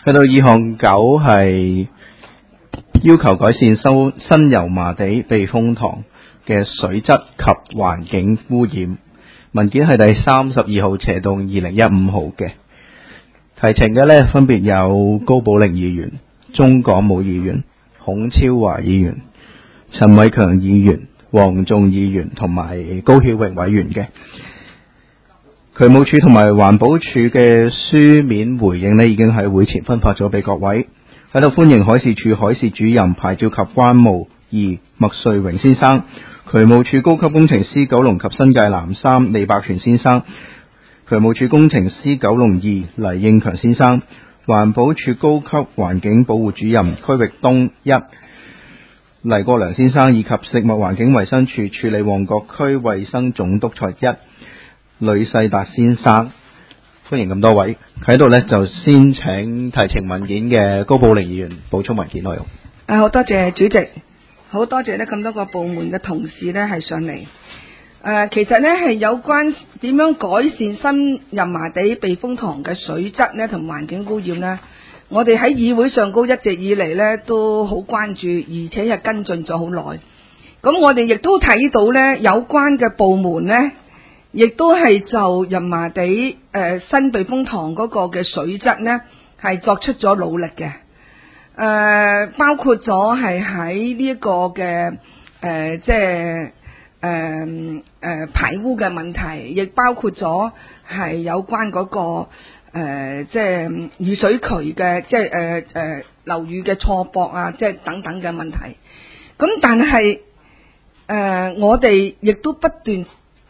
去到2項9係要求改善新油麻地避風塘嘅水質及環境污染，文件係第32號斜動2015號嘅。提呈嘅呢，分別有高寶玲議員、鍾港武議員、孔超華議員、陳偉強議員、黃仲議員同埋高曉榮委員嘅。渠務署同埋環保署嘅書面回應呢，已經喺會前分發咗俾各位。喺度歡迎海事處海事主任牌照及關務2麥瑞榮先生，渠務署高級工程師九龍及新界南3李百全先生，渠務署工程師九龍2黎應強先生，環保署高級環境保護主任區域東1黎國良先生，以及食物環境衛生署處理旺角區衛生總督察1呂世達先生。歡迎咁多位喺度呢，就先請提呈文件嘅高寶玲議員補充文件內容。 好多謝主席，好多謝呢咁多個部門嘅同事呢係上嚟。其實呢係有關點樣改善新油麻地避風塘嘅水質呢同環境污染呢，我哋喺議會上高一直以嚟呢都好關注，而且係跟進咗好耐。咁我哋亦都睇到呢有關嘅部門呢，亦都係就油麻地新避風塘嗰個嘅水質呢係作出咗努力嘅。包括咗係喺呢一個嘅排污嘅問題，亦包括咗係有關嗰個雨水渠嘅樓宇嘅錯駁啊，等等嘅問題。咁但係我哋亦都不斷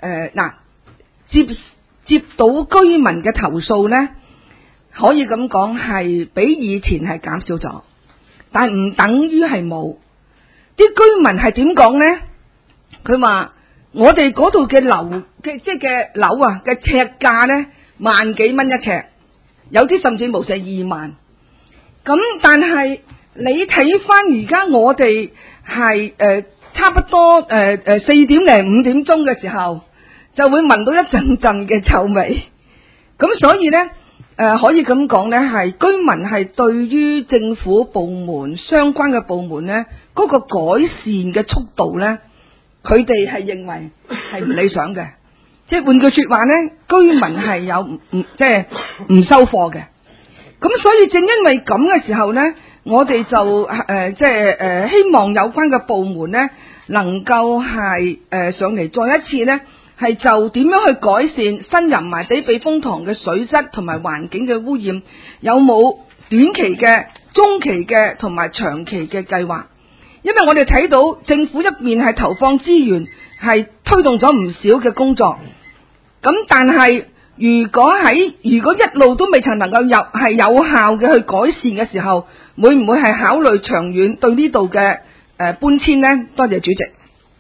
接到居民嘅投訴呢，可以咁講係比以前係減少咗，但係唔等於係冇。啲居民係點講呢？佢話我哋嗰度嘅樓嘅樓啊嘅尺價呢，1萬幾蚊一尺，有啲甚至無成2萬。咁但係你睇翻而家我哋係差不多4點零5點鐘嘅時候，就會聞到一陣陣嘅臭味。咁所以呢，可以咁講呢，係居民係對於政府部門相關嘅部門呢，嗰個改善嘅速度呢，佢哋係認為係唔理想嘅。即係換句說話呢，居民係有唔收貨嘅。咁所以正因為咁嘅時候呢，我哋就希望有關嘅部門呢，能夠係上嚟再一次呢，係就點樣去改善新油麻地避風塘嘅水質同埋環境嘅污染，有冇短期嘅、中期嘅同埋長期嘅計劃？因為我哋睇到政府一面係投放資源，係推動咗唔少嘅工作，咁但係如果一路都未曾能夠係有效嘅去改善嘅時候，會唔會係考慮長遠對呢度嘅搬遷呢？多謝主席。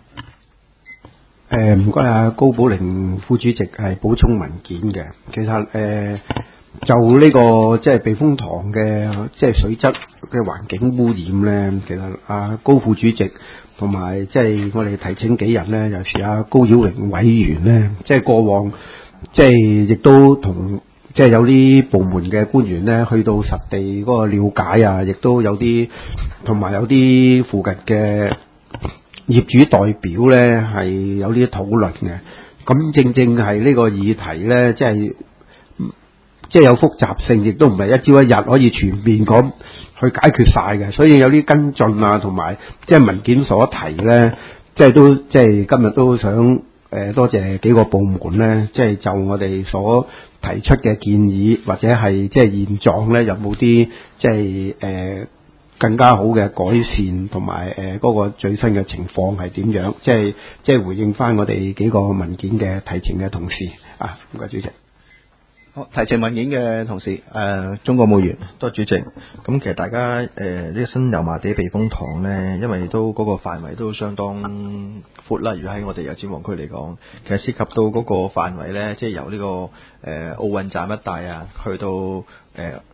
唔該啊，高寶玲副主席係補充文件嘅。其實就呢個即係避風塘嘅即係水質嘅環境污染咧，其實高副主席同埋即係我哋提請幾日咧，尤其是高曉榮委員咧，即係過往即係亦都同即係有啲部門嘅官員咧去到實地嗰個了解啊，亦都有啲同埋有啲附近嘅業主代表咧係有啲討論嘅。咁正正係呢個議題咧，即係有複雜性，亦都唔係一朝一日可以全面咁去解決晒嘅，所以有啲跟進啊，同埋即係文件所提咧，即係今日都想多謝幾個部門咧，即係就我哋所提出嘅建議或者係即係現狀咧，有冇啲即係更加好嘅改善，同埋嗰個最新嘅情況係點樣？即係回應翻我哋幾個文件嘅提呈嘅同事啊，唔該主席。 好，提呈文件嘅同事，鍾國武議員。 多謝主席。咁其實大家呢個新油麻地避風塘呢，因為都嗰個範圍都相當闊啦。如果喺我哋油尖旺區嚟講，其實涉及到嗰個範圍呢，即係由呢個奧運站一帶啊，去到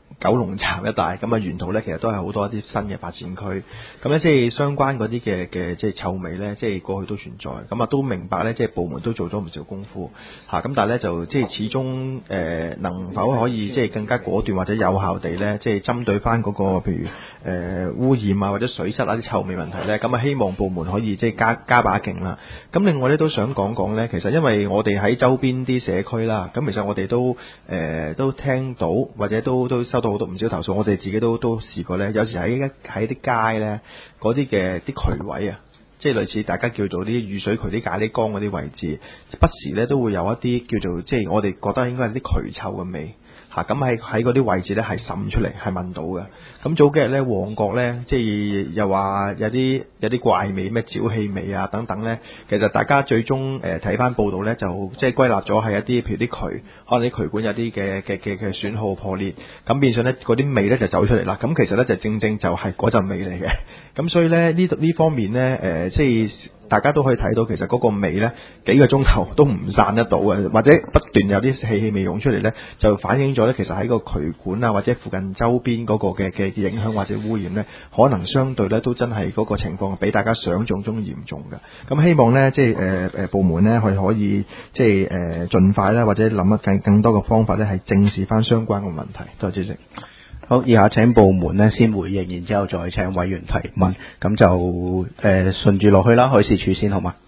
九龍站一帶，咁啊沿途咧其實都係好多一啲新嘅發展區，咁咧即係相關嗰啲嘅即係臭味咧，即係過去都存在，咁啊都明白咧，即係部門都做咗唔少功夫嚇，咁但係咧就即係始終能否可以即係更加果斷或者有效地咧，即係針對翻嗰個譬如污染啊或者水質啊啲臭味問題咧，咁啊希望部門可以即係加把勁啦。咁另外咧都想講講咧，其實因為我哋喺周邊啲社區啦，咁其實我哋都聽到或者都收到好多唔少投訴，我哋自己都試過咧，有時喺啲街咧嗰啲嘅啲渠位啊，即係類似大家叫做啲雨水渠、啲咖喱缸嗰啲位置，不時咧都會有一啲叫做即係我哋覺得應該係啲渠臭嘅味。咁喺嗰啲位置咧係滲出嚟，係聞到嘅。咁早幾日咧，旺角咧，即係又話有啲怪味，咩沼氣味啊等等咧。其實大家最終睇翻報道咧，就即係歸納咗係一啲譬如啲渠，可能啲渠管有啲嘅損耗破裂，咁變相咧嗰啲味咧就走出嚟啦。咁其實咧就正就係嗰陣味嚟嘅。咁所以咧呢方面咧即係大家都可以睇到，其實嗰個味咧幾個鐘頭都唔散得到嘅，或者不斷有啲氣味湧出嚟咧，就反映咗咧其實喺個渠管啊或者附近周邊嗰個嘅影響或者污染咧，可能相對咧都真係嗰個情況比大家想象中嚴重嘅。咁希望咧即係部門咧可以即係盡快咧或者諗一更多嘅方法咧係正視翻相關嘅問題。多謝主席。 好，以下請部門咧先回應，然之後再請委員提問。咁就順住落去啦，海事處先好嘛？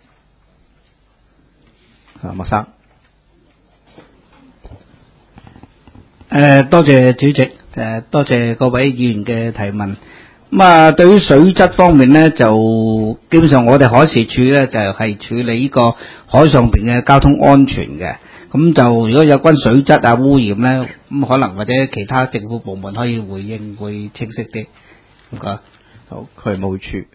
麥生。 多謝主席，多謝各位議員嘅提問。咁啊，對於水質方面呢，就基本上我哋海事處呢，就係處理呢個海上邊嘅交通安全嘅。咁就如果有關水質啊污染呢，咁可能或者其他政府部門可以回應會清晰啲。唔該。 好，渠務處。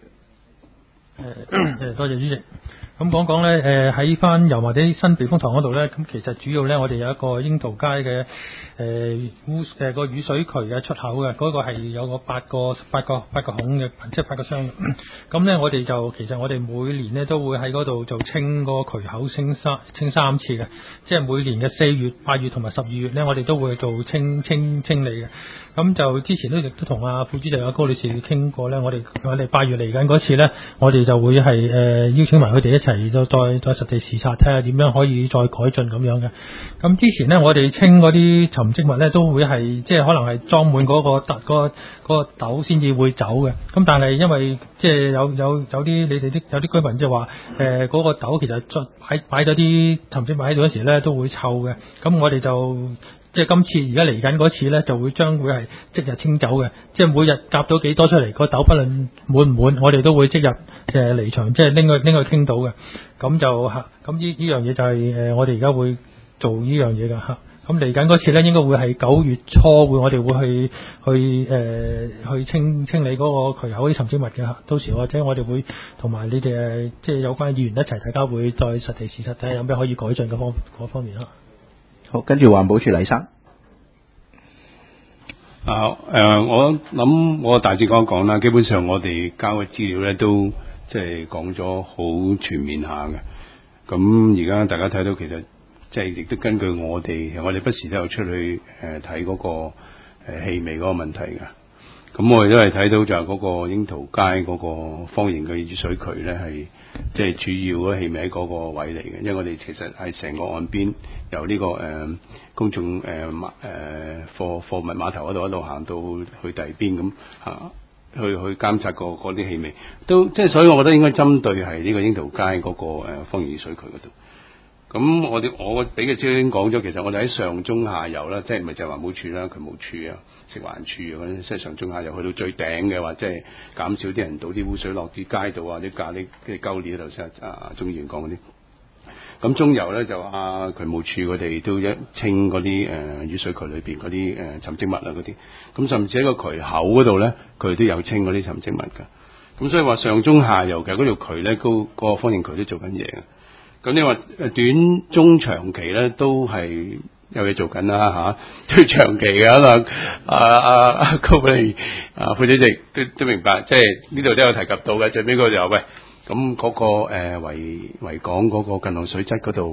多謝主席。咁講咧，喺翻油麻地新避風塘嗰度咧，咁其實主要咧，我哋有一個櫻桃街嘅個雨水渠嘅出口嘅，嗰個係有個八個孔嘅，即係8個箱嘅。咁咧，我哋就其實我哋每年咧都會喺嗰度就清個渠口清3次嘅，即係每年嘅4月、8月同埋12月咧，我哋都會做清理嘅。咁就之前亦都同阿副主席阿高女士傾過咧，我哋8月嚟緊嗰次咧，我哋就會係邀請埋佢哋一齊再實地視察，睇下點樣可以再改進咁樣嘅。咁之前咧，我哋清嗰啲沉積物咧，都會係即係可能係裝滿嗰個斗先至會走嘅。咁但係因為即係有啲你哋有啲居民即係話嗰個斗其實擺咗啲沉積物喺度嗰時咧都會臭嘅。咁我哋就即係今次而家嚟緊嗰次咧，就會將會係即日清走嘅。即係每日夾到幾多出嚟，個斗不論滿唔滿，我哋都會即日離場，即係拎去傾到嘅。咁就咁呢樣嘢就係我哋而家會做呢樣嘢㗎嚇。咁嚟緊嗰次咧，應該會係9月初我哋會去清理嗰個渠口啲沉積物嘅嚇。到時或者我哋會同埋你哋即係有關議員一齊，大家會再實地視察睇下有咩可以改進嘅嗰方面嚇。 好，跟住環保署黎生。 我諗我大致講一講啦。基本上我哋交嘅資料咧都即係講咗好全面下嘅。咁而家大家睇到其實即係亦都根據我哋不時都有出去睇嗰個氣味嗰個問題嘅。咁我哋都係睇到就係嗰個櫻桃街嗰個方形嘅雨水渠咧，係即係主要嗰氣味喺嗰個位嚟嘅。因為我哋其實係成個岸邊由呢個公眾貨物碼頭嗰度一路行到去第二邊咁去監察嗰啲氣味，都即係所以我覺得應該針對係呢個櫻桃街嗰個方形雨水渠嗰度。咁我俾嘅資料已經講咗，其實我哋喺上中下游啦，即係唔係就係環保署啦、渠務署啊、食環署啊嗰啲，即係上中下游去到最頂嘅話，即係減少啲人倒啲污水落啲街度啊，啲咖喱嘅溝裂頭先鍾議員講嗰啲。咁中游咧就渠務署佢哋都一清嗰啲雨水渠裏邊嗰啲沉積物啊嗰啲，咁甚至喺個渠口嗰度咧，佢都有清嗰啲沉積物㗎。咁所以話上中下游嘅嗰條渠咧，嗰個方形渠都做緊嘢嘅。咁你話短中長期咧都係有嘢做緊啦嚇，最長期嘅啦，高你副主席都明白，即係呢度都有提及到嘅，最尾嗰個就喂，咁嗰個維港嗰個近岸水質嗰度，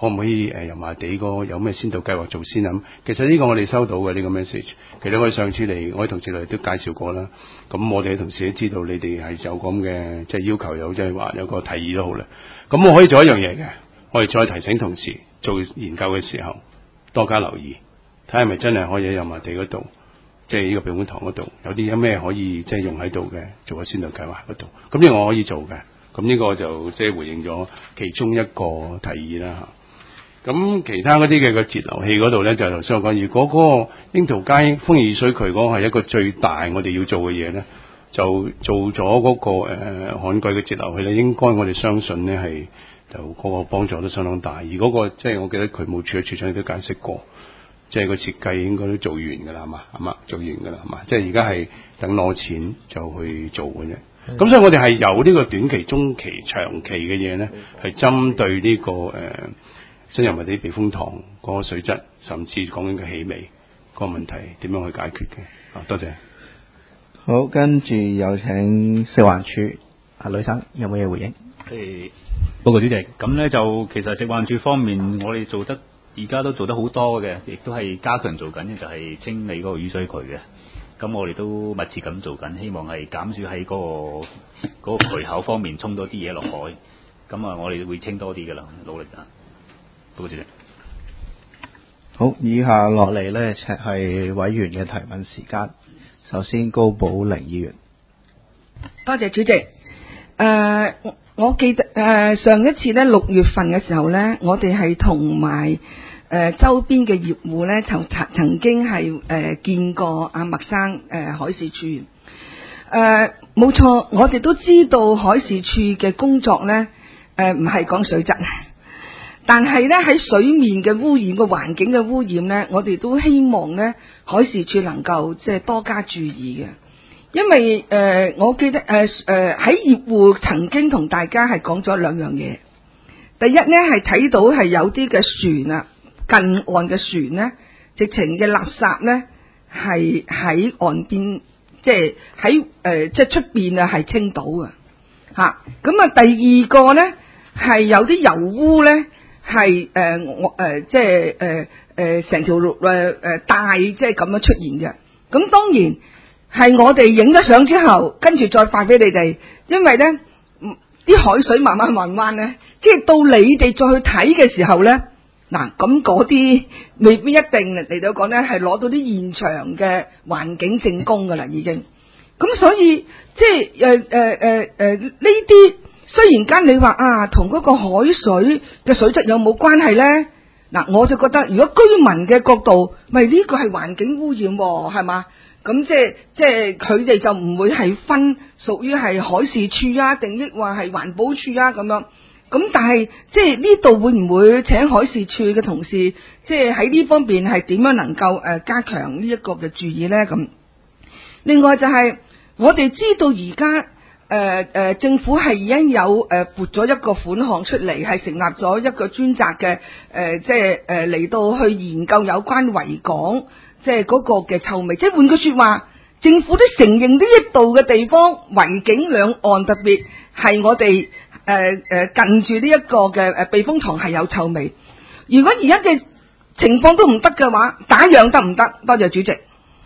可唔可以油麻地個有咩先導計劃做先啊？其實呢個我哋收到嘅呢個 message，其實我哋上次嚟，我哋同事嚟都介紹過啦。咁我哋嘅同事都知道你哋係有咁嘅即係要求，有即係話有個提議都好啦。咁我可以做一樣嘢嘅，我哋再提醒同事做研究嘅時候多加留意，睇下係咪真係可以喺油麻地嗰度，即係呢個避風塘嗰度有咩可以即係用喺度嘅，做個先導計劃嗰度。咁呢個我可以做嘅。咁呢個就即係回應咗其中一個提議啦嚇。咁其他嗰啲嘅個截流器嗰度咧，就頭先我講，如果嗰個櫻桃街風雨水渠嗰個係一個最大我哋要做嘅嘢咧，就做咗嗰個旱季嘅截流器咧，應該我哋相信咧係就嗰個幫助都相當大。而嗰個即係我記得渠務處嘅處長亦都解釋過，即係個設計應該都做完㗎啦，係嘛？做完㗎啦，係嘛？即係而家係等攞錢就去做嘅啫。咁所以我哋係有呢個短期、中期、長期嘅嘢咧，係針對呢個新油麻地避風塘嗰個水質，甚至講緊嘅氣味嗰個問題點樣去解決嘅。多謝。 好，跟住有請食環署阿呂生有冇嘢回應？ 報告主席，咁咧就其實食環署方面，我哋做得而家都做得好多嘅，亦都係加強做緊嘅，就係清理嗰個雨水渠嘅。咁我哋都密切咁做緊，希望係減少喺嗰個渠口方面沖多啲嘢落海。咁啊，我哋會清多啲㗎啦，努力啊！報告主席。 好，以下落嚟咧係委員嘅提問時間。首先高寶玲議員。 多謝主席。我記得上一次咧6月份嘅時候咧，我哋係同埋周邊嘅業戶咧，曾經係見過阿麥生海事處。冇錯，我哋都知道海事處嘅工作咧，唔係講水質，但係咧喺水面嘅污染、個環境嘅污染咧，我哋都希望咧海事處能夠即係多加注意嘅。因為我記得喺業戶曾經同大家係講咗2樣嘢。第一咧係睇到係有啲嘅船啊，近岸嘅船咧，直情嘅垃圾咧係喺岸邊，即係喺即係出邊啊係清到嘅嚇。咁啊，第二個咧係有啲油污咧係即係成條帶即係咁樣出現嘅。咁當然。係我哋影咗相之後，跟住再發俾你哋，因為咧啲海水慢慢咧，即係到你哋再去睇嘅時候咧，嗱咁嗰啲未必一定嚟到講咧係攞到啲現場嘅環境證供噶啦，已經。咁所以即係呢啲雖然間你話啊同嗰個海水嘅水質有冇關係咧？嗱，我就覺得如果居民嘅角度，咪呢個係環境污染喎，係嘛？咁即係佢哋就唔會係分屬於係海事處啊，定抑或係環保處啊咁樣。咁但係即係呢度會唔會請海事處嘅同事，即係喺呢方面係點樣能夠加強呢一個嘅注意咧？咁另外就係我哋知道而家政府係已經有撥咗一個款項出嚟，係成立咗一個專責嘅即係嚟到去研究有關維港。即係嗰個嘅臭味，即係換句說話，政府都承認呢一度嘅地方維景兩岸，特別係我哋近住呢一個嘅避風塘係有臭味。如果而家嘅情況都唔得嘅話，打樣得唔得？多謝主席。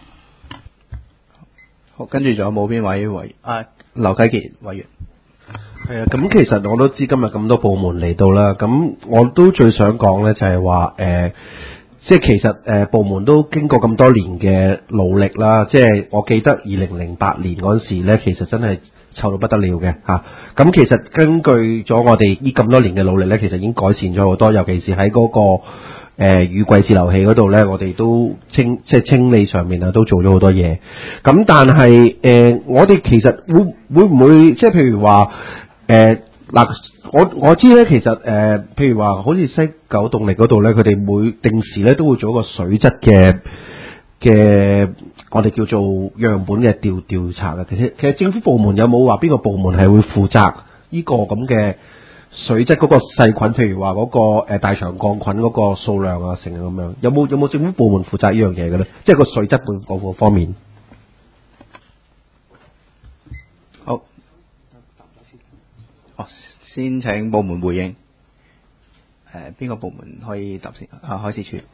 好，跟住仲有冇邊位委劉啟傑委員？ 係啊，咁其實我都知今日咁多部門嚟到啦，咁我都最想講咧就係話即係其實部門都經過咁多年嘅努力啦，即係我記得2008年嗰陣時咧，其實真係臭到不得了嘅嚇。咁其實根據咗我哋呢咁多年嘅努力咧，其實已經改善咗好多，尤其是喺嗰個雨季截流器嗰度咧，我哋都清理上面啊都做咗好多嘢。咁但係我哋其實會唔會即係譬如話嗱？我知咧，其實譬如話，好似西九動力嗰度咧，佢哋每定時咧都會做一個水質嘅我哋叫做樣本嘅調查嘅。其實政府部門有冇話邊個部門係會負責呢個咁嘅水質嗰個細菌？譬如話嗰個大腸桿菌嗰個數量啊，成咁樣，有冇政府部門負責呢樣嘢嘅咧？即係個水質嗰個方面。 好，先請部門回應。 邊個部門可以答先？海事處。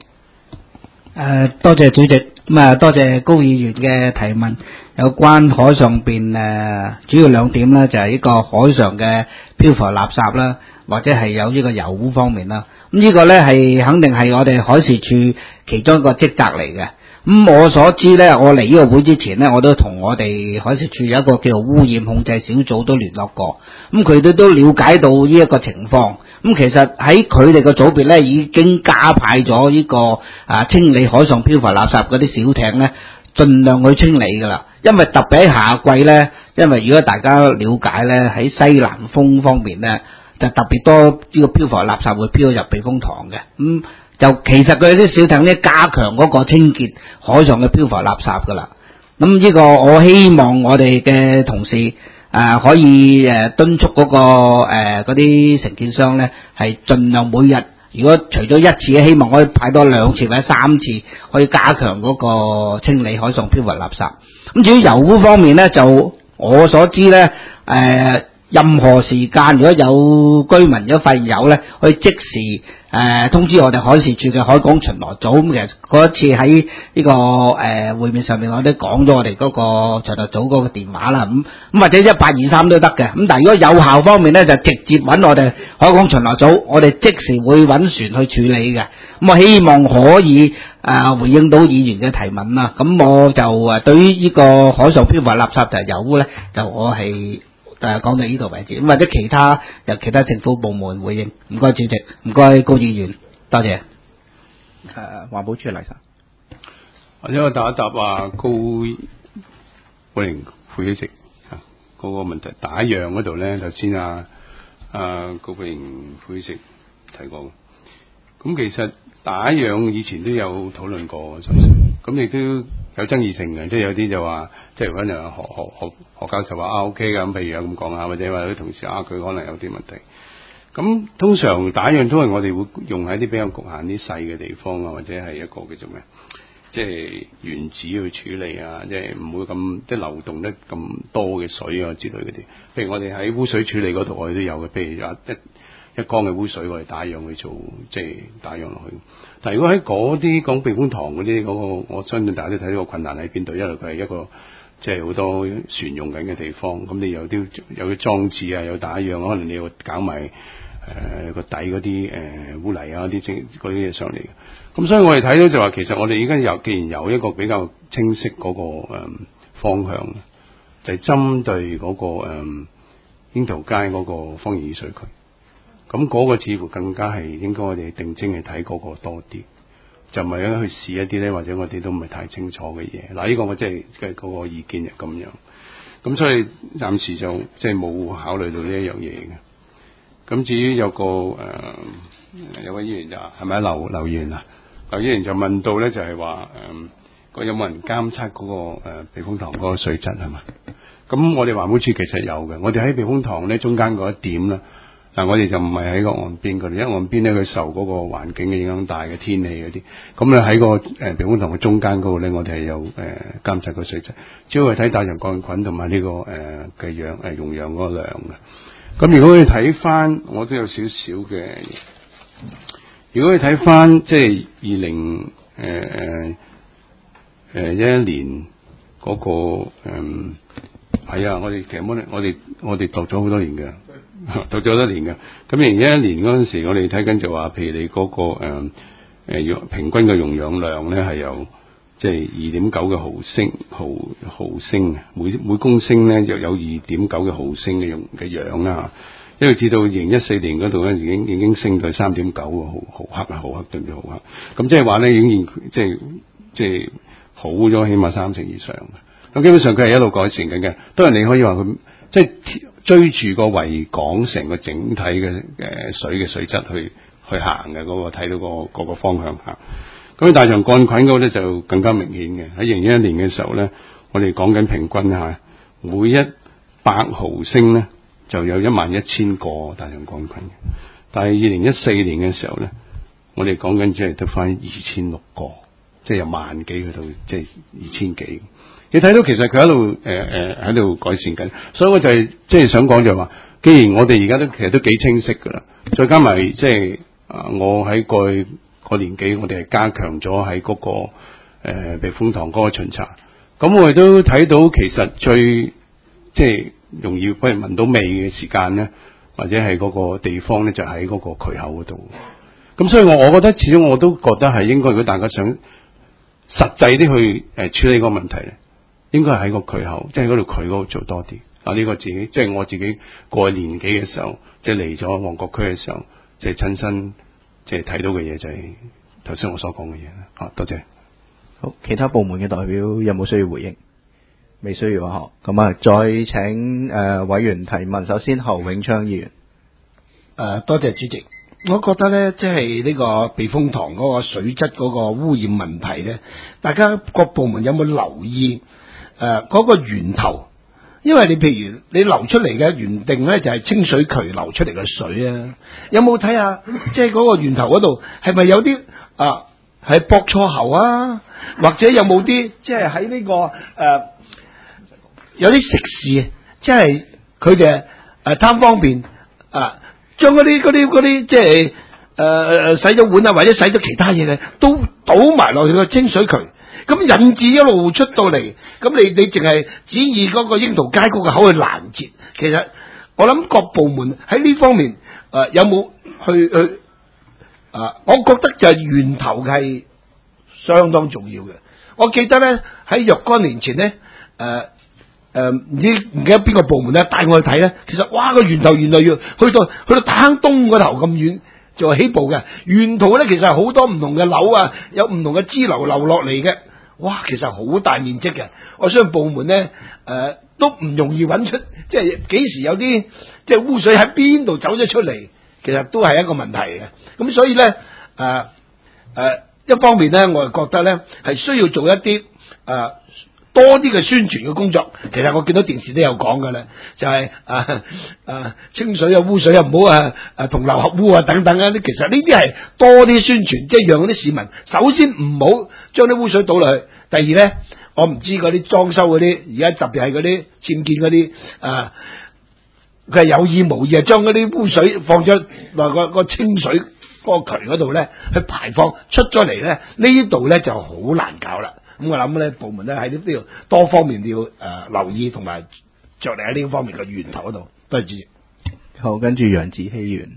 多謝主席，咁啊多謝高議員嘅提問。有關海上邊主要兩點咧，就係呢個海上嘅漂浮垃圾啦，或者係有呢個油污方面啦。咁呢個咧係肯定係我哋海事處其中一個職責嚟嘅。咁我所知咧，我嚟呢個會之前咧，我都同我哋海事處有一個叫做污染控制小組都聯絡過，咁佢哋都了解到呢一個情況。咁其實喺佢哋嘅組別咧，已經加派咗呢個清理海上漂浮垃圾嗰啲小艇咧，盡量去清理噶啦。因為特別喺夏季咧，因為如果大家了解咧，喺西南風方面咧，就特別多呢個漂浮垃圾會飄入避風塘嘅。就其實佢啲小艇咧，加強嗰個清潔海上嘅漂浮垃圾噶啦。咁呢個我希望我哋嘅同事可以敦促嗰個嗰啲承建商咧，係盡量每日，如果除咗一次，希望可以派多2次或者3次，可以加強嗰個清理海上漂浮垃圾。咁至於油污方面咧，就我所知咧，任何時間如果有居民如果發現有咧，可以即時通知我哋海事處嘅海港巡邏組。咁其實嗰一次喺呢個會面上面，我都講咗我哋嗰個巡邏組嗰個電話啦。咁或者1823都得嘅。咁但係如果有效方面咧，就直接揾我哋海港巡邏組，我哋即時會揾船去處理嘅。咁我希望可以回應到議員嘅提問啦。咁我就對於呢個海上漂浮垃圾就係油污咧，就我係講到呢度為止，咁或者由其他政府部門回應。唔該主席，唔該高議員，多謝。 環保署黎生， 或者我答一答高慧玲副主席嗰個問題，打樣嗰度咧，頭先高慧玲副主席提過。咁其實打樣以前都有討論過，咁亦都有爭議性嘅，即係有啲就話，即係可能何教授話OK 嘅，咁譬如有咁講或者話啲同事佢可能有啲問題。咁通常打樣都係我哋會用喺啲比較局限啲細嘅地方或者係一個叫做咩，即係原子去處理即係唔會咁即係流動得咁多嘅水之類嗰啲。譬如我哋喺污水處理嗰度，我哋都有嘅，譬如一缸嘅污水我哋打樣去做，即係打樣落去。但係如果喺嗰啲講避風塘嗰啲嗰個，我相信大家都睇到個困難喺邊度，因為佢係一個即係好多船用緊嘅地方，咁你有啲裝置有打樣，可能你要搞埋個底嗰啲污泥啲嘢上嚟。咁所以我哋睇到就話，其實我哋而家既然有一個比較清晰嗰個方向，就係針對嗰個櫻桃街嗰個芳園雨水渠。咁嗰個似乎更加係應該我哋定睛去睇嗰個多啲，就唔係去試一啲咧，或者我哋都唔係太清楚嘅嘢。嗱，呢個我即係嗰個意見係咁樣。咁所以暫時就即係冇考慮到呢一樣嘢嘅。咁至於有個有位議員就係咪劉議員劉議員就問到咧，就係話有冇人監測嗰個避風塘嗰個水質係嘛？咁我哋環保署其實有嘅，我哋喺避風塘咧中間嗰一點啦。嗱，我哋就唔係喺個岸邊嗰度，因為岸邊咧佢受嗰個環境嘅影響大嘅天氣嗰啲，咁咧喺個避風塘嘅中間嗰度咧，我哋係有監測個水質，主要係睇大腸桿菌同埋呢個嘅溶氧嗰個量嘅。咁如果你睇翻，我都有少少嘅。如果你睇翻即係2011年嗰個係我哋其實我哋讀咗好多年嘅。讀咗多年嘅，咁2011年嗰陣時，我哋睇緊就話，譬如你嗰個平均嘅溶氧量咧係有即係2.9嘅毫升，每公升咧就有2.9嘅毫升嘅氧啦。因為至到2014年嗰度咧，已經升到3.9毫克對住毫克，咁即係話咧已經即係好咗，起碼3成以上嘅。咁基本上佢係一路改善緊嘅，當然你可以話佢即係追住個維港成個整體嘅水質去行嘅嗰個，睇到嗰個方向行。咁大腸桿菌嗰個咧就更加明顯嘅。喺2011年嘅時候咧，我哋講緊平均每100毫升咧就有11000個大腸桿菌。但係2014年嘅時候咧，我哋講緊只係得翻2600個，即係由10000幾去到即係2000幾。你睇到其實佢喺度改善緊，所以我就即係想講就係話， 既然我哋而家都其實都幾清晰㗎啦，再加埋即係我喺過去個年紀，我哋係加強咗喺嗰個避風塘嗰個巡查。咁我哋都睇到其實最即係容易俾人聞到味嘅時間咧，或者係嗰個地方咧，就喺嗰個渠口嗰度。咁所以我覺得始終我都覺得係應該，如果大家想實際啲去處理個問題咧，應該係喺個渠口，即係嗰條渠嗰度做多啲。呢個自己即係我自己過去年紀嘅時候，即係嚟咗旺角區嘅時候，即係親身即係睇到嘅嘢就係頭先我所講嘅嘢啦。好，多謝。 好，其他部門嘅代表有冇需要回應？未需要啊，咁啊，再請委員提問。首先，侯永昌議員。 多謝主席。我覺得咧，即係呢個避風塘嗰個水質嗰個污染問題咧，大家各部門有冇留意嗰個源頭？因為你譬如你流出嚟嘅原定咧就係清水渠流出嚟嘅水啊，有冇睇下即係嗰個源頭嗰度係咪有啲係駁錯喉啊？或者有冇啲即係喺呢個有啲食肆即係佢哋貪方便將嗰啲即係洗咗碗啊，或者洗咗其他嘢嘅，都倒埋落去個清水渠，咁引致一路出到嚟。咁你淨係指意嗰個櫻桃街嗰個口去攔截，其實我諗各部門喺呢方面有冇去我覺得就係源頭係相當重要嘅。我記得咧喺若干年前咧唔記得邊個部門咧帶我去睇咧，其實哇個源頭原來要去到大坑東嗰頭咁遠就係起步嘅。沿途咧其實係好多唔同嘅樓啊，有唔同嘅支流流落嚟嘅，哇其實好大面積嘅。我相信部門咧都唔容易揾出，即係幾時有啲即係污水喺邊度走咗出嚟，其實都係一個問題嘅。咁所以咧一方面咧，我係覺得咧係需要做一啲多啲嘅宣傳嘅工作。其實我見到電視都有講㗎啦，就係清水啊污水啊唔好同流合污啊等等啊。其實呢啲係多啲宣傳，即係讓嗰啲市民首先唔好將啲污水倒落去。第二咧，我唔知嗰啲裝修嗰啲，而家特別係嗰啲僭建嗰啲佢係有意無意將嗰啲污水放咗落個清水嗰個渠嗰度咧，去排放出咗嚟咧，呢度咧就好難搞啦。咁我諗咧，部門咧喺呢度多方面要留意同埋着力喺呢方面嘅源頭嗰度。多謝主席。 好，跟住楊子希議員。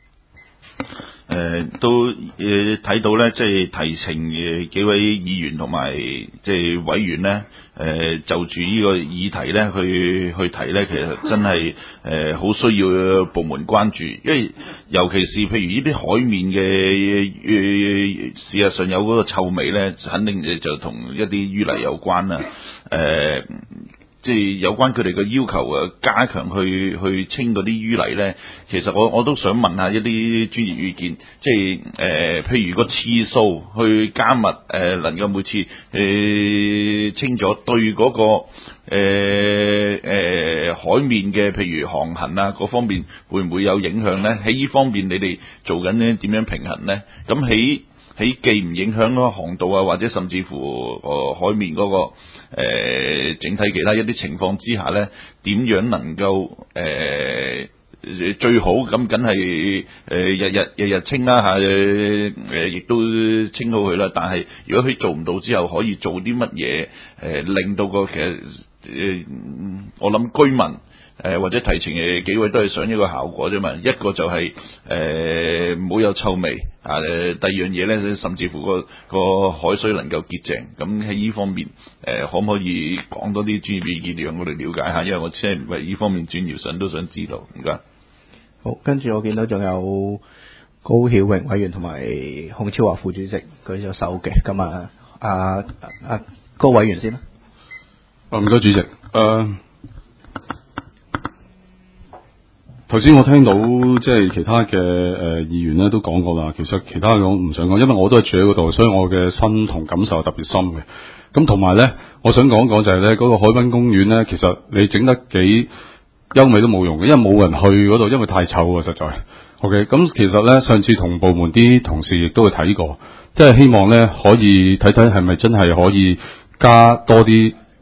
都睇到咧，即係提呈幾位議員同埋即係委員咧，就住呢個議題咧去提咧，其實真係好需要部門關注，因為尤其是譬如呢啲海面嘅事實上有嗰個臭味咧，肯定就同一啲淤泥有關啦。即係有關佢哋嘅要求加強去清嗰啲淤泥咧，其實我都想問下一啲專業意見，即係譬如個次數去加密能夠每次清咗，對嗰個海面嘅譬如航行啊嗰方面會唔會有影響咧？喺呢方面你哋做緊咧點樣平衡咧？咁喺既唔影響嗰個航道啊，或者甚至乎海面嗰個整體其他一啲情況之下咧，點樣能夠最好咁梗係日日清啦嚇，亦都清好佢啦。但係如果佢做唔到之後，可以做啲乜嘢令到個其實我諗居民或者提呈嘅幾位都係想一個效果啫嘛。一個就係唔好有臭味啊，第二樣嘢咧，甚至乎個海水能夠潔淨。咁喺呢方面可唔可以講多啲專業意見讓我哋了解下？因為我真係為呢方面專業上都想知道。唔該。 好，跟住我見到仲有高曉榮委員同埋孔超華副主席舉咗手嘅。咁高委員先啦。 唔該主席。頭先我聽到即係其他嘅議員咧都講過啦，其實其他我唔想講，因為我都係住喺嗰度，所以我嘅身同感受特別深嘅。咁同埋咧，我想講講就係咧嗰個海濱公園咧，其實你整得幾優美都冇用嘅，因為冇人去嗰度，因為太臭啊，實在。OK， 咁其實咧上次同部門啲同事亦都去睇過，即係希望咧可以睇睇係咪真係可以加多啲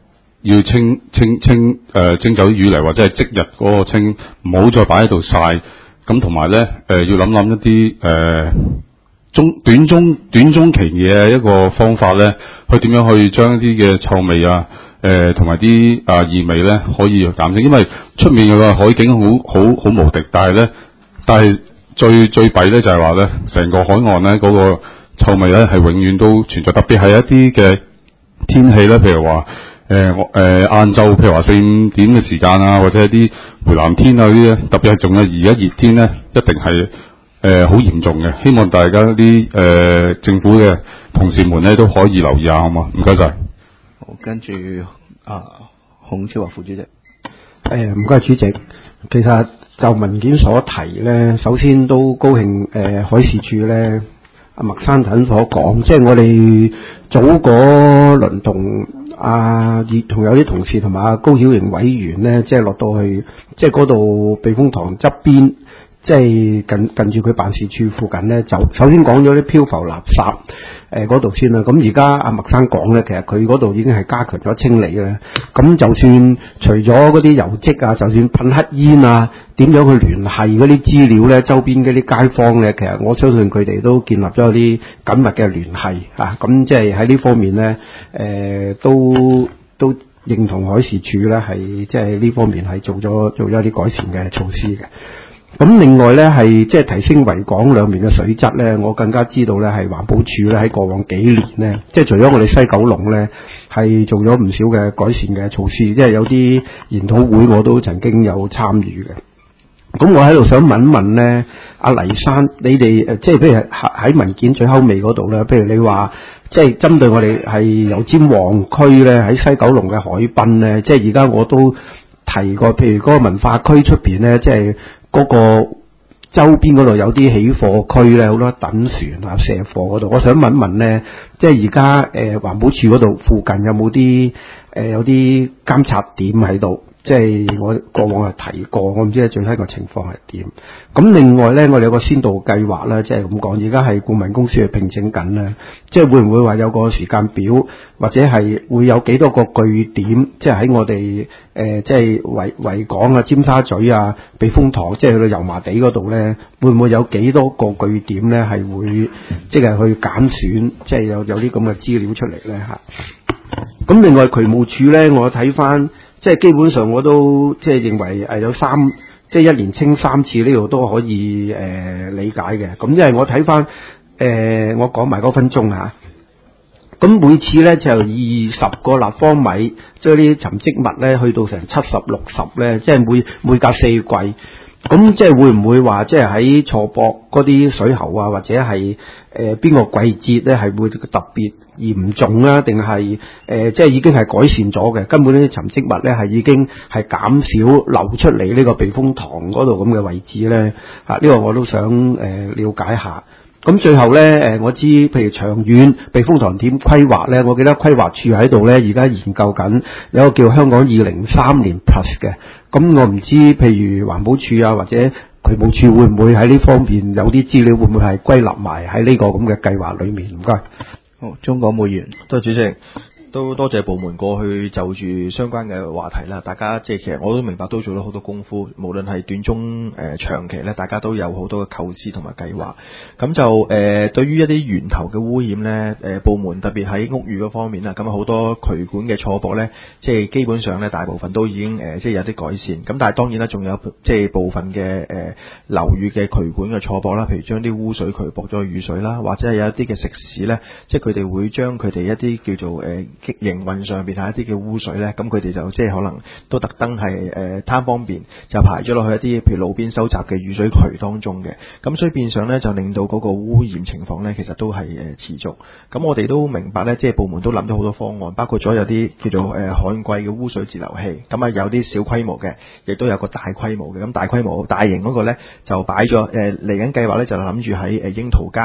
要清走啲淤泥，或者係即日嗰個清，唔好再擺喺度曬。咁同埋咧要諗一啲短中期嘅一個方法咧，去點樣去將一啲嘅臭味啊同埋啲異味咧可以減少。因為出面嘅海景好無敵，但係最弊咧就係話咧，成個海岸咧嗰個臭味咧係永遠都存在，特別係一啲嘅天氣咧，譬如話晏晝，譬如話4-5點嘅時間啊，或者一啲回南天啊嗰啲咧，特別係仲有而家熱天咧，一定係好嚴重嘅。希望大家啲政府嘅同事們咧都可以留意下，好嘛？唔該晒。 好，跟住孔超華副主席。 唔該主席。其實就文件所提咧，首先都高興海事處咧阿麥山騰所講，即係我哋早嗰輪同有啲同事同埋阿高曉瑩委員咧，即係落到去即係嗰度避風塘側邊，即係近住佢辦事處附近咧，就首先講咗啲漂浮垃圾嗰度先啦。咁而家阿麥生講咧，其實佢嗰度已經係加強咗清理啦。咁就算除咗嗰啲油漬啊，就算噴黑煙啊，點樣去聯繫嗰啲資料咧？周邊嗰啲街坊咧，其實我相信佢哋都建立咗啲緊密嘅聯繫啊。咁即係喺呢方面咧，都認同海事處咧係即係呢方面係做咗一啲改善嘅措施嘅。咁另外咧係即係提升維港兩面嘅水質咧，我更加知道咧係環保署咧喺過往幾年咧，即係除咗我哋西九龍咧係做咗唔少嘅改善嘅措施，即係有啲研討會我都曾經有參與嘅。咁我喺度想問一問咧，阿黎生，你哋即係譬如喺文件最後尾嗰度咧，譬如你話即係針對我哋係油尖旺區咧喺西九龍嘅海濱咧，即係而家我都提過，譬如嗰個文化區出邊咧，即係嗰個周邊嗰度有啲起貨區咧，好多等船啊、卸貨嗰度。我想問一問咧，即係而家環保署嗰度附近有冇啲有啲監察點喺度？即係我過往係提過，我唔知最新個情況係點。咁另外咧，我哋有個先導計劃啦，即係咁講，而家係顧問公司去聘請緊咧，即係會唔會話有個時間表，或者係會有幾多個據點，即係喺我哋即係維港啊、尖沙咀啊、避風塘，即係去到油麻地嗰度咧，會唔會有幾多個據點咧係會即係去揀選，即係有啲咁嘅資料出嚟咧嚇？咁另外渠務署咧，我睇翻。即係基本上我都即係認為有即係一年清3次呢度都可以理解嘅。咁因為我睇翻我講埋嗰分鐘嚇，咁每次咧就20個立方米，即係啲沉積物咧去到成70-60咧，即係每隔4季。咁即係會唔會話即係喺錯駁嗰啲水喉啊，或者係邊個季節咧係會特別嚴重啊？定係即係已經係改善咗嘅？根本呢啲沉積物咧係已經係減少流出嚟呢個避風塘嗰度咁嘅位置咧。呢個我都想了解下。咁最後咧我知譬如長遠避風塘點規劃咧，我記得規劃處喺度咧，而家研究緊有一個叫香港2030年 Plus 嘅。咁我唔知譬如環保署啊或者渠務署會唔會喺呢方面有啲資料，會唔會係歸納埋喺呢個咁嘅計劃裏面？唔該。 好，中港會員， 多謝主席。都多謝部門過去就住相關嘅話題啦，大家即係其實我都明白都做咗好多功夫，無論係短中長期咧，大家都有好多嘅構思同埋計劃。咁就對於一啲源頭嘅污染咧，部門特別喺屋宇嗰方面啦，咁好多渠管嘅錯駁咧，即係基本上咧大部分都已經即係有啲改善。咁但係當然啦，仲有即係部分嘅樓宇嘅渠管嘅錯駁啦，譬如將啲污水渠駁咗去雨水啦，或者係有一啲嘅食肆咧，即係佢哋會將佢哋一啲叫做營運上邊係一啲嘅污水咧，咁佢哋就即係可能都特登係貪方便，就排咗落去一啲譬如路邊收集嘅雨水渠當中嘅，咁所以變相咧就令到嗰個污染情況咧其實都係持續。咁我哋都明白咧，即係部門都諗咗好多方案，包括咗有啲叫做旱季嘅污水截流器，咁啊有啲小規模嘅，亦都有個大規模嘅。咁大規模大型嗰個咧就擺咗嚟緊計劃咧就諗住喺櫻桃街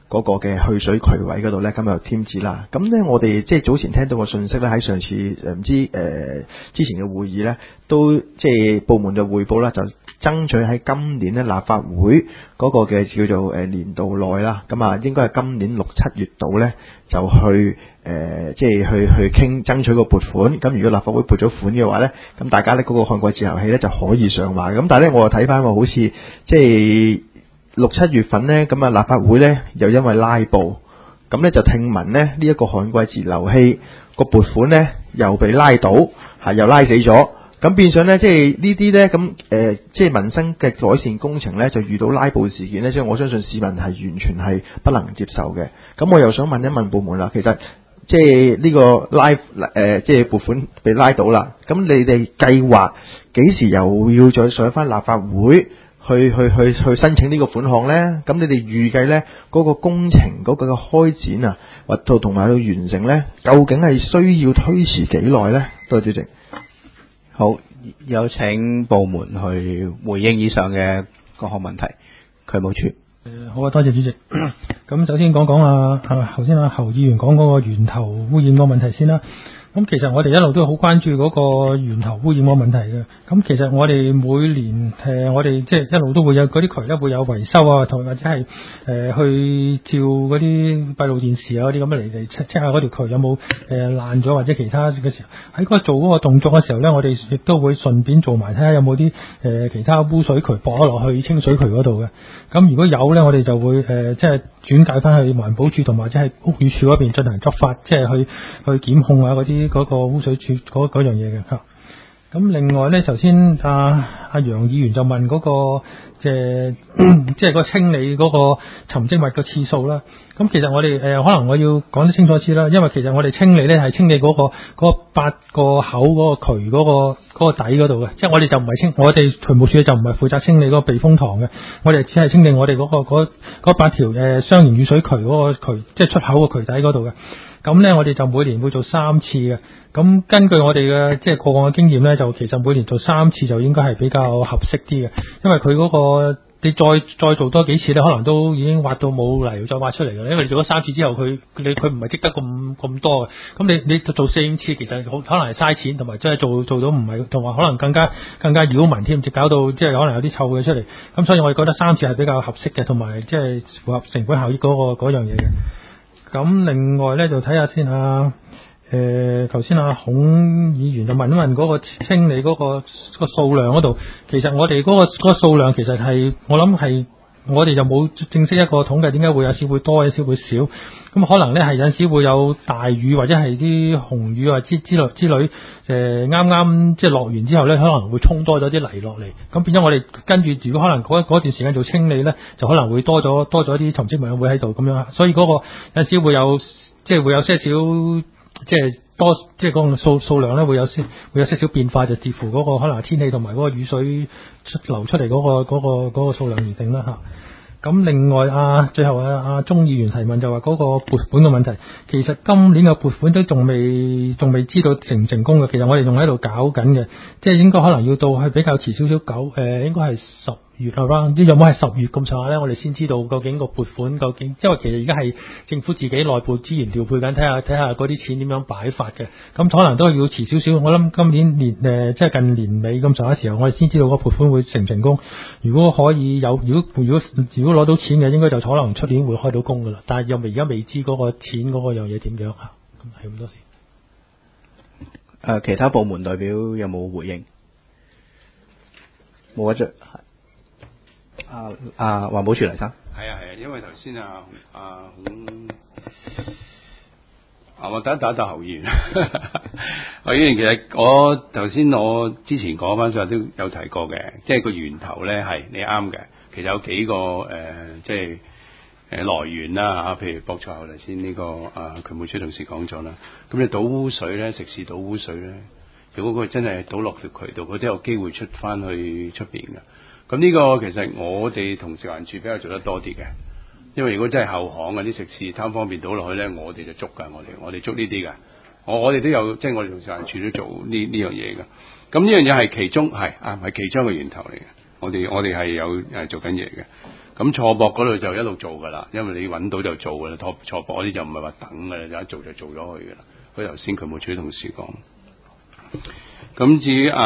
嗰個嘅去水渠位嗰度咧，咁又添置啦。咁咧我哋即係早前聽到個信息咧，喺上次唔知之前嘅會議咧，都即係部門就匯報啦，就爭取喺今年咧立法會嗰個嘅叫做年度內啦，咁啊應該係今年6、7月度咧就去即係去傾爭取個撥款。咁如果立法會撥咗款嘅話咧，咁大家咧嗰個旱季自由器咧就可以上馬。咁但係咧我又睇翻話好似即係6、7月份咧，咁啊立法會咧又因為拉布，咁咧就聽聞咧呢一個旱季自流器個撥款咧又被拉倒，又拉死咗。咁變相咧，即係呢啲咧，咁即係民生嘅改善工程咧，就遇到拉布事件咧，即係我相信市民係完全係不能接受嘅。咁我又想問一問部門啦，其實即係呢個即係撥款被拉倒啦，咁你哋計劃幾時又要再上翻立法會去申請呢個款項咧？咁你哋預計咧嗰個工程嗰個嘅開展啊，或同埋去完成咧，究竟係需要推遲幾耐咧？多謝主席。 好，有請部門去回應以上嘅各項問題。渠務處。 好啊，多謝主席。咁首先講講頭先侯議員講嗰個源頭污染個問題先啦。咁其實我哋一路都好關注嗰個源頭污染個問題嘅。咁其實我哋每年我哋即係一路都會有嗰啲渠咧會有維修啊，同或者係去照嗰啲閉路電視啊嗰啲咁嚟 check 下嗰條渠有冇爛咗或者其他嘅時候，喺嗰做嗰個動作嘅時候咧，我哋亦都會順便做埋睇下有冇啲其他污水渠駁咗落去清水渠嗰度嘅。咁如果有咧，我哋就會即係轉介翻去環保署同埋即係屋宇署嗰邊進行執法，即係去檢控啊嗰啲嗰個污水處嗰樣嘢嘅嚇。咁另外咧，頭先阿楊議員就問嗰個即係個清理嗰個沉積物嘅次數啦。咁其實我哋可能我要講得清楚啲啦，因為其實我哋清理咧係清理嗰個8個口嗰個渠嗰個底嗰度嘅，即係我哋就唔係我哋渠務署就唔係負責清理嗰個避風塘嘅，我哋只係清理我哋嗰8條雙元雨水渠嗰個渠，即係出口個渠底嗰度嘅。咁咧，我哋就每年會做3次嘅。咁根據我哋嘅即係過往嘅經驗咧，就其實每年做3次就應該係比較合適啲嘅，因為佢嗰個你再做多幾次咧，可能都已經挖到冇泥再挖出嚟嘅。因為你做咗3次之後，佢唔係積得咁多嘅。咁你做4、5次，其實可能係嘥錢，同埋真係做到唔係，同埋可能更加擾民添，就搞到即係可能有啲臭嘅出嚟。咁所以我哋覺得3次係比較合適嘅，同埋即係符合成本效益嗰樣嘢嘅。咁另外咧就睇下先頭先孔議員就問一問嗰個清理嗰個數量嗰度，其實我哋嗰個數量其實係我諗係我哋就冇正式一個統計，點解會有時會多有時會少？咁可能咧係有時會有大雨或者係啲紅雨啊之類啱啱即係落完之後咧，可能會沖多咗啲泥落嚟，咁變咗我哋跟住如果可能嗰段時間做清理咧，就可能會多咗啲沉積物會喺度咁樣，所以嗰個有時會有即係會有些少即係多即係嗰個數量咧會有些少變化，就視乎嗰個可能天氣同埋嗰個雨水流出嚟嗰個數量而定啦嚇。咁另外最後鍾議員提問就話嗰個撥款嘅問題，其實今年嘅撥款都仲未知道成唔成功嘅，其實我哋仲喺度搞緊嘅，即係應該可能要到去比較遲少少應該係10月啦，唔知有冇係10月咁上下咧，我哋先知道究竟個撥款究竟，因為其實而家係政府自己內部資源調配緊，睇下嗰啲錢點樣擺法嘅，咁可能都要遲少少。我諗今年即係近年尾咁上下時候，我哋先知道個撥款會成唔成功。如果可以有，如果攞到錢嘅，應該就可能出年會開到工噶啦。但係又而家未知嗰個錢嗰個樣嘢點樣啊？咁係咁多事。 其他部門代表有冇回應？冇一隻。環保署黎生。 係啊，因為頭先我打侯議員。侯議員其實我之前講翻上都有提過嘅，即係個源頭咧係你啱嘅。其實有幾個即係來源啦嚇，譬如博彩後頭先呢個渠務署同事講咗啦。咁你倒污水咧，食肆倒污水咧，如果佢真係倒落條渠道，佢都有機會出翻去出邊嘅。咁呢個其實我哋同食環署比較做得多啲嘅，因為如果真係後巷嗰啲食肆貪方便倒落去咧，我哋就捉㗎，我哋捉呢啲㗎。我哋都有，即係我哋同食環署都做呢樣嘢㗎。咁呢樣嘢係其中係其中一個源頭嚟嘅。我哋係有做緊嘢嘅。 咁錯駁嗰度就一路做㗎啦，因為你揾到就做㗎啦，錯駁嗰啲就唔係話等㗎啦，就一做就做咗去㗎啦。佢頭先渠務處同事講。咁至於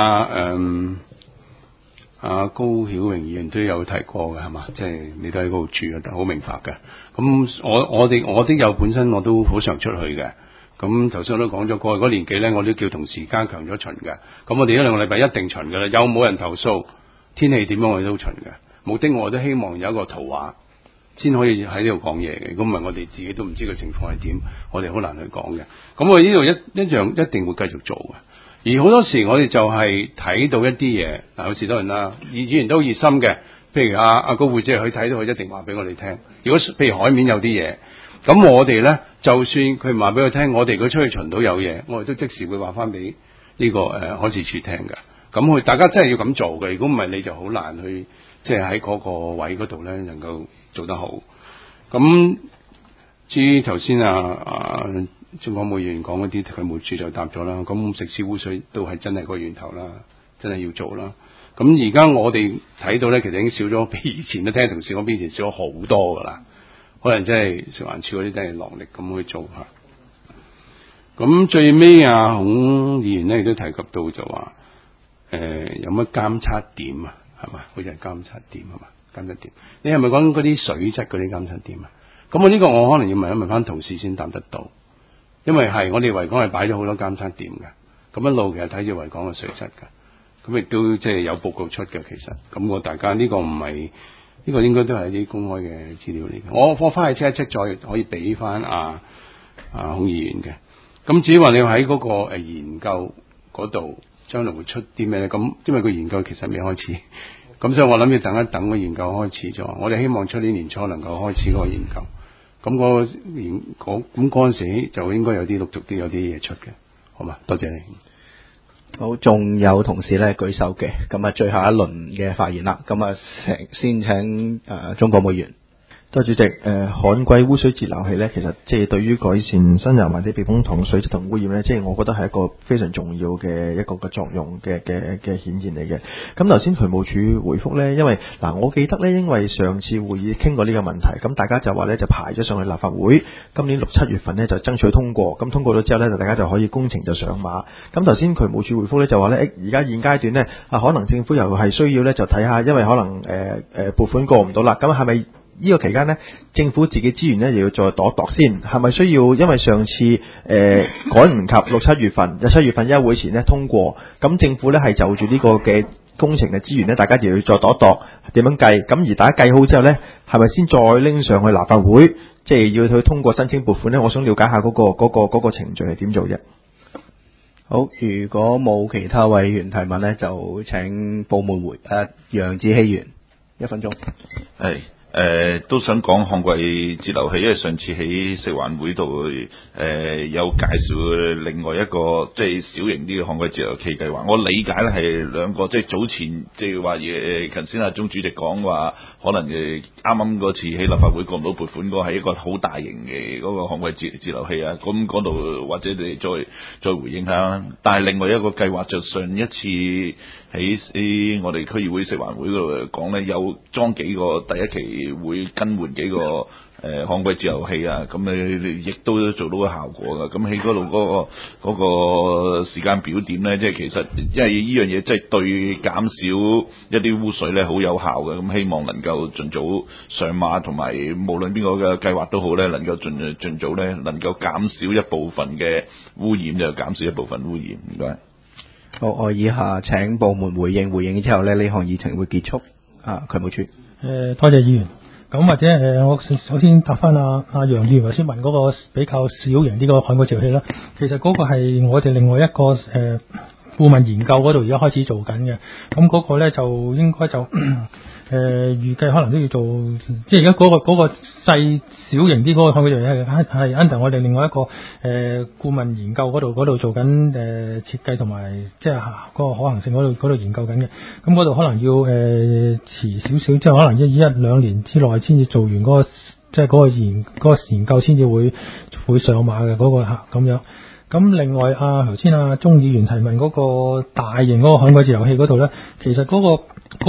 高曉榮議員都有提過嘅係嘛，即係你都喺嗰度住啊，好明白嘅。咁我哋有本身我都好常出去嘅。咁頭先我都講咗過去嗰年紀咧，我都叫同事加強咗巡嘅。咁我哋一兩個禮拜一定巡㗎啦，有冇人投訴？天氣點樣我哋都巡嘅。目的我都希望有一個圖畫先可以喺呢度講嘢嘅。如果唔係我哋自己都唔知個情況係點，我哋好難去講嘅。咁我哋呢度一樣一定會繼續做嘅。而好多時我哋就係睇到一啲嘢，有時多人啦，議員都好熱心嘅。譬如阿高會姐佢睇到佢一定話俾我哋聽。如果譬如海面有啲嘢。咁我哋咧，就算佢唔話俾佢聽，我哋如果出去巡到有嘢，我哋都即時會話翻俾呢個海事處聽嘅。咁大家真係要咁做嘅，如果唔係你就好難去即係喺嗰個位嗰度咧能夠做得好。咁至於頭先鍾國武議員講嗰啲，佢冇處就答咗啦。咁食肆污水都係真係個源頭啦，真係要做啦。咁而家我哋睇到咧，其實已經少咗，比以前都聽同事講，比以前少咗好多噶啦。可能真係食環署嗰啲真係落力咁去做下。咁最尾孔議員咧亦都提及到就話，有乜監測點啊？係嘛？好似係監測點係嘛？監測點，你係咪講嗰啲水質嗰啲監測點啊？咁我呢個我可能要問一問翻同事先答得到，因為係我哋維港係擺咗好多監測點嘅，咁一路其實睇住維港嘅水質嘅，咁亦都即係有報告出嘅其實，咁大家呢個唔係。呢個應該都係啲公開嘅資料嚟嘅，我翻去 check 再可以俾翻孔議員嘅。咁至於話你喺嗰個研究嗰度將來會出啲咩咧？咁因為個研究其實未開始，咁所以我諗要等一等個研究開始咗。我哋希望出年年初能夠開始嗰個研究。咁咁嗰陣時就應該有啲陸續啲有啲嘢出嘅，好嘛？多謝你。 好，仲有同事咧舉手嘅，咁啊最後一輪嘅發言啦，咁啊先請鍾國武議員。 多謝主席。旱季污水截流器咧，其實即係對於改善新油麻地避風塘水質同污染咧，即係我覺得係一個非常重要嘅一個嘅作用嘅顯現嚟嘅。咁頭先渠務署回覆咧，因為我記得咧，因為上次會議傾過呢個問題，咁大家就話咧就排咗上去立法會，今年6、7月份咧就爭取通過，咁通過咗之後咧，就大家就可以工程就上馬。咁頭先渠務署回覆咧就話咧，而家現階段咧可能政府又係需要咧就睇下，因為可能撥款過唔到啦，咁係咪？呢個期間呢，政府自己資源呢又要再度先，係咪需要？因為上次趕唔及6、7月份，7月份休會前呢通過，咁政府呢係就住呢個嘅工程嘅資源呢，大家就要再度點樣計？咁而大家計好之後呢，係咪先再拎上去立法會，即係要去通過申請撥款呢？我想了解下嗰個程序係點做啫。 好，如果冇其他委員提問呢，就請部門楊志希議員1分鐘。 係。都想講旱季截流器，因為上次喺食環會度有介紹另外一個即係小型啲嘅旱季截流器計劃。我理解咧係兩個，即係早前即係話頭先阿鍾主席講話，可能啱啱嗰次喺立法會過唔到撥款，嗰係一個好大型嘅嗰個旱季截流器啊。咁嗰度或者你再回應下。但係另外一個計劃就上一次喺我哋區議會食環會嗰度講咧，有裝幾個第一期會更換幾個旱季截流器啊，咁你亦都做到個效果噶。咁喺嗰度嗰個時間表點咧，即係其實因為呢樣嘢即係對減少一啲污水咧好有效嘅。咁希望能夠盡早上馬，同埋無論邊個嘅計劃都好咧，能夠盡早咧能夠減少一部分嘅污染，就減少一部分污染。唔該。 好，我以下請部門回應之後呢，呢項議程會結束。渠務處。 多謝議員。咁或者我首先答翻阿楊議員頭先問嗰個比較小型啲個旱季截流器啦。其實嗰個係我哋另外一個顧問研究嗰度而家開始做緊嘅。咁嗰個咧就應該就預計可能都要做，即係而家嗰個細小型啲嗰個旱季截流器係 under 我哋另外一個顧問研究嗰度做緊設計同埋即係嗰個可行性嗰度研究緊嘅。咁嗰度可能要遲少少，即係可能一兩年之內先至做完嗰個即係嗰個研究先至會上馬嘅嗰個咁樣。咁另外頭先鍾議員提問嗰個大型嗰個旱季截流器嗰度咧，其實嗰個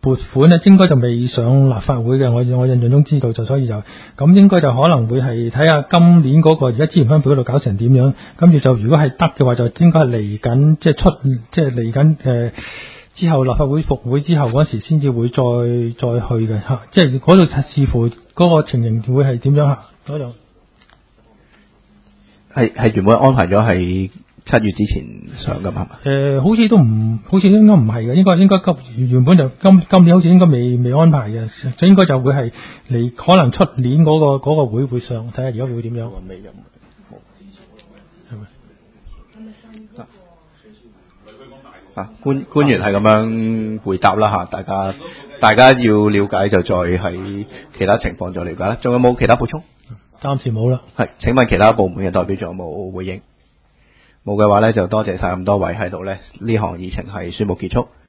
撥款咧，應該就未上立法會嘅。我印象中知道就，所以就咁應該就可能會係睇下今年嗰個而家資源分配嗰度搞成點樣，跟住就如果係得嘅話，就應該係嚟緊即係嚟緊之後立法會復會之後嗰時先至會再去嘅嚇，即係嗰度視乎嗰個情形會係點樣嚇嗰度。 係原本安排咗係7月之前上㗎嘛？ 好似應該唔係嘅，應該原本就今年好似應該未安排嘅，就應該就會係嚟可能出年嗰個會上，睇下而家會點樣。 官員係咁樣回答啦嚇，大家要了解就再喺其他情況再了解啦。仲有冇其他補充？ 暫時冇啦。 係，請問其他部門嘅代表仲有冇回應？冇嘅話咧，就多謝晒咁多位喺度咧，呢項議程係宣布結束。